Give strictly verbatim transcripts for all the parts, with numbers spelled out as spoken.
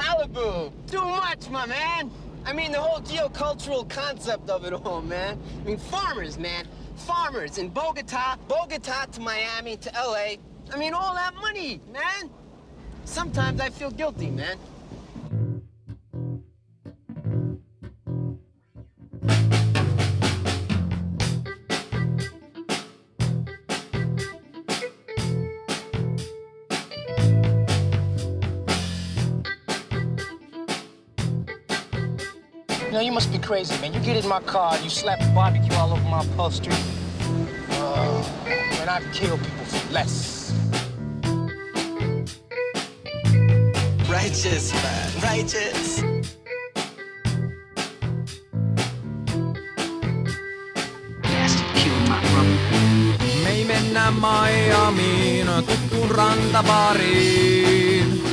Malibu. Too much, my man. I mean, the whole geocultural concept of it all, man. I mean, farmers, man. Farmers in Bogota, Bogota to Miami to L A. I mean, all that money, man. Sometimes I feel guilty, man. You know, you must be crazy, man. You get in my car, you slap barbecue all over my upholstery. Uh, and I'd kill people for less. Righteous, man. Righteous. Bastard killed my brother. Me ei mennä Miamiin, tuttuun rantabariin.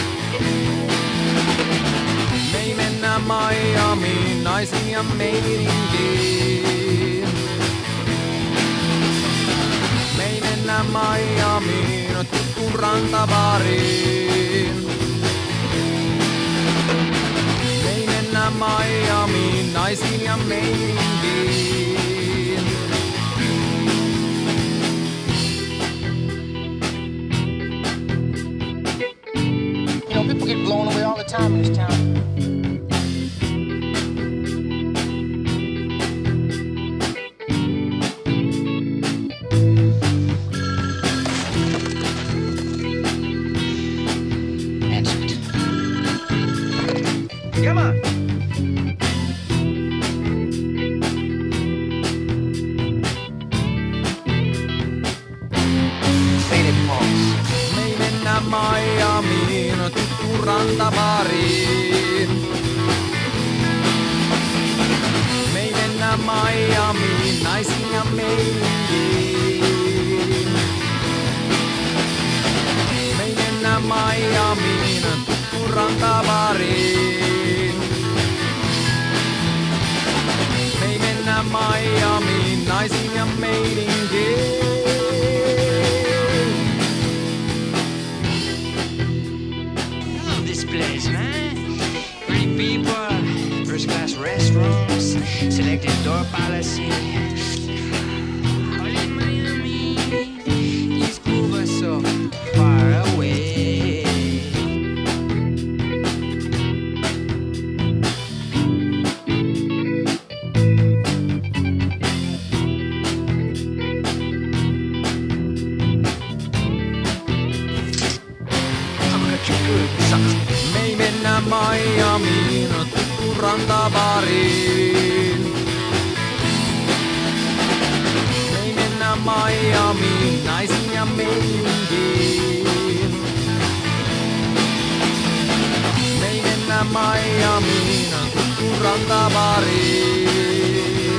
Me ei mennä Miamiin, naisiin ja meininkiin. Me ei mennä Miamiin, tuttuun rantabariin. Me ei mennä Miamiin, naisiin ja meininkiin. You know, people get blown away all the time in this town. Come on. Faded pulse. Me ei mennä Miamiin, tuttuun rantabariin. Me ei mennä Miamiin, naisiin ja meininkiin. Me ei mennä Miamiin, tuttuun rantabariin. Me ei mennä Miamiin, naisiin ja meininkiin. Place, man. Pretty people, first class restaurants, selected door policy. All in Miami, East Cuba so far away. I'ma cut you good, sucker. Me ei mennä Miamiin, tuttuun rantabariin. Me ei mennä Miamiin, naisiin ja meininkiin. Me ei mennä Miamiin, tuttuun rantabariin.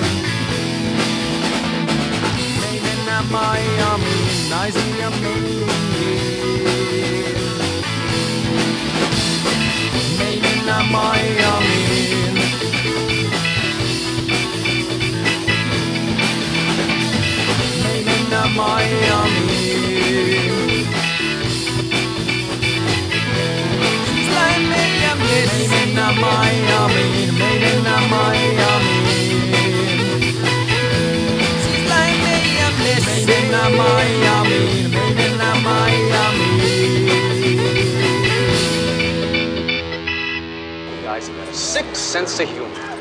Me ei mennä Miamiin, naisiin ja meininkiin. Me ei mennä Miamiin. Me ei mennä Miamiin. She's like Miriam, yes. Me ei mennä Miamiin. Me ei mennä Miamiin. She's like Miriam, yes. Me ei mennä Miamiin. Me ei mennä Miamiin. Guys got a sick sense of humor.